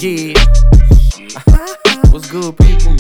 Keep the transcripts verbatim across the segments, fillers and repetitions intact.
Yeah. What's good, people?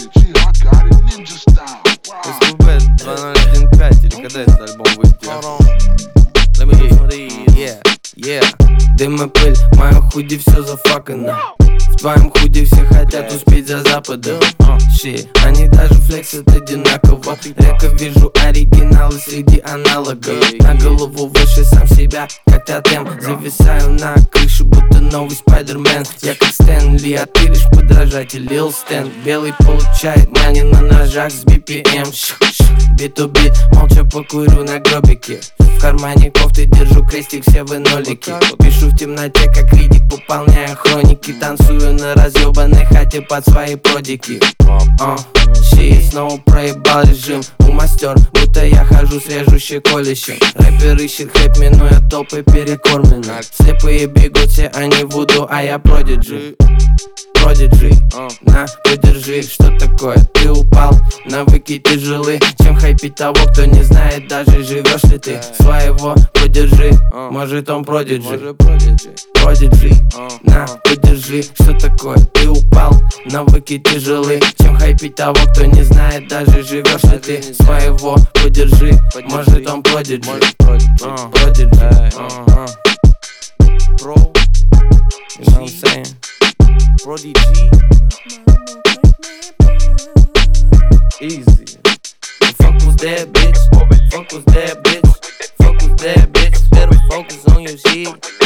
эс пэ бэ два ноль один пять, или когда этот альбом выйдет? Let me get yeah, yeah. Дым и пыль, моя худи все зафакано. В твоем худи все хотят успеть за западом. Shit. Они даже флексят одинаково. Редко вижу оригиналы среди аналогов. На голову выше сам себя, как тотем. Зависаю на крыше, будто новый Спайдермен. Я как Стэнли, а ты лишь подражатель Лил Стэн. Белый получает мани на ножах с би пи эм. Бит у бит, молча покурю на гробике. В кармане кофты держу крестик, все вы нолики. Пишу в темноте, как критик, пополняя хроники. Танцую на разъебанной хате под свои продики. uh, Щи, снова проебал режим. У мастер, будто я хожу с режущей колющим. Рэпер ищет хэп, минуя толпы перекормленных. Слепые бегут, все они вуду, а я продиджи. Продиджи, на, подержи, что такое? Ты упал, навыки тяжелы. Чем хайпить того, кто не знает даже, живешь ли ты. Своего подержи, может он продиджи. Продиджи, на, подержи, что такое? Ты упал, навыки тяжелы. Чем хайпить того, кто не знает даже, живешь ли ты. Своего подержи, может он продиджи. Продиджи, Про, you know what I'm saying? Prodigy. Easy. Fuck was that bitch. Fuck was that bitch. Fuck was that bitch. Better focus on your shit.